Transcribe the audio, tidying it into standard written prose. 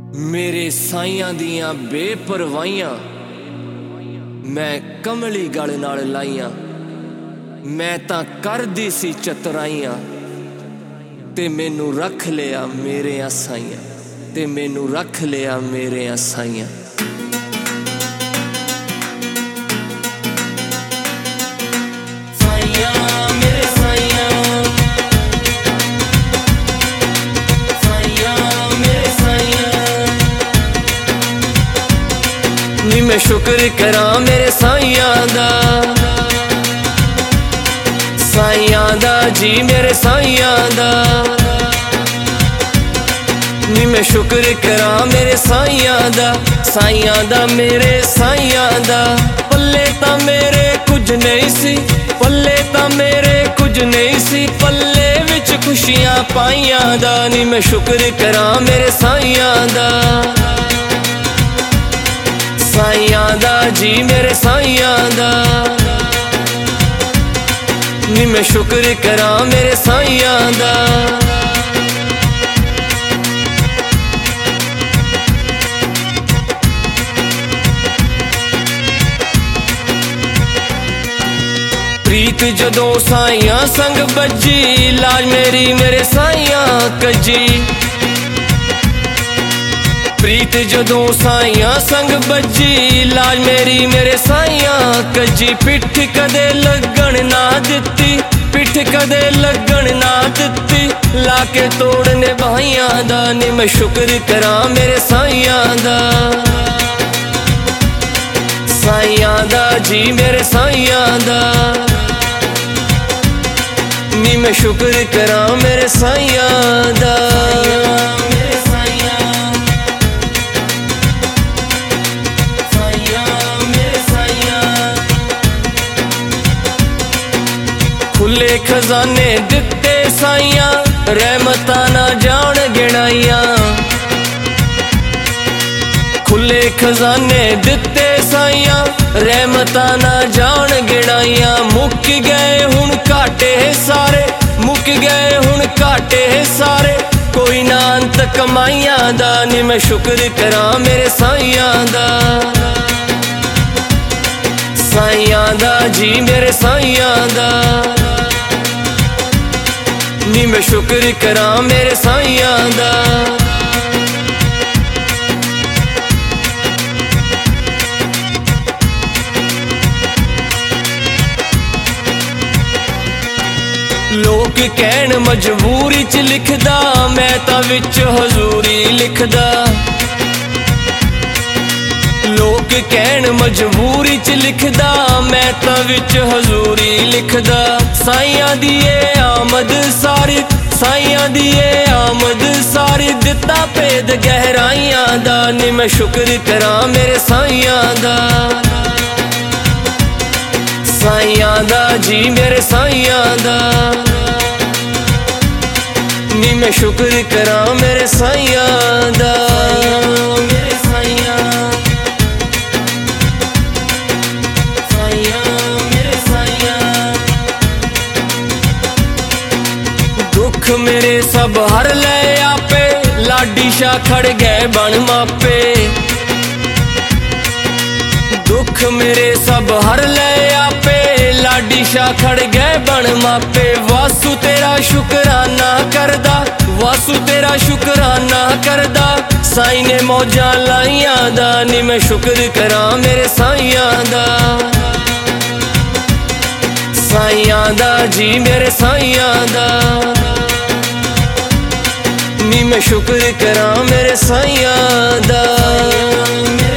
मेरे साइयां दियां बेपरवाहियां मैं कमली गल नाल लाइयां। मैं तां करदी सी चतराइयां ते मैनू रख लिया मेरे साइयां, ते मैनू रख लिया मेरे साइयां। मैं शुक्र करा मेरे साइयां दा, साइयां दा जी मेरे साइयां दा। नी मैं शुक्र करा मेरे साइयां दा, साइयां दा मेरे साइयां दा। पल्ले तां मेरे कुछ नहीं सी, पल्ले तां मेरे कुछ नहीं सी, पल्ले विच खुशियां पाइयां दा। नी मैं शुक्र करा मेरे साइयां दा, साइयां दा जी मेरे साइयां दा। नी मैं शुक्र करा मेरे साइयां दा। प्रीत जदों साइयां संग बजी, लाज मेरी मेरे साइयां कजी। प्रीत जदों साइयां संग बजी, लाज मेरी मेरे साइयां कजी। पिठ कदे लगन ना दित्ती, पिठ कदे लगन ना दित्ती, लाके तोड़ने भाइयां दा। नी मैं शुक्र करा मेरे साइयां दा, साइयां दा जी मेरे साइयां दा। नी मैं शुक्र करा मेरे साइयां दा। खुले खजाने दिते साइयां, रहमतां ना जान गिनाइयां। खुले खजाने दिते साइयां, रहमतां ना जान गिनाइयां। मुक गए हुण घाटे सारे, मुक गए हुण घाटे सारे, कोई ना अंत कमाइयां दा। नी मैं शुक्र करा मेरे साइयां दा, साइयां दा जी मेरे साइयां दा। नी मैं शुक्र करा मेरे साइयां दा। लोग कहन मजबूरी च लिखदा, मैं तां विच हजूरी लिखदा। लोग कहन मजबूरी च लिखदा, मैं तां विच हजूरी लिखदा। साइयां दी आमद सारी, साइयां दी आमद सारी, दिता भेद गहराइयां दा। नी मैं शुक्र करा मेरे साइयां दा, साइयां दा जी मेरे साइयां दा। नी मैं शुक्र करा मेरे साइयां दा। दुख मेरे सब हर ले आपे, लाडी शाह खड़ गए बन मापे। दुख मेरे सब हर ले आपे, लाडी शाह खड़ गए बन मापे। वासु तेरा शुकराना करदा, वासु तेरा शुकराना करदा, साईं ने मौजां लाइयां दा। नी मैं शुक्र करा मेरे साइयां दा, साइयां दा जी मेरे साइयां दा। नी मैं शुक्र करा मेरे साइयां दा।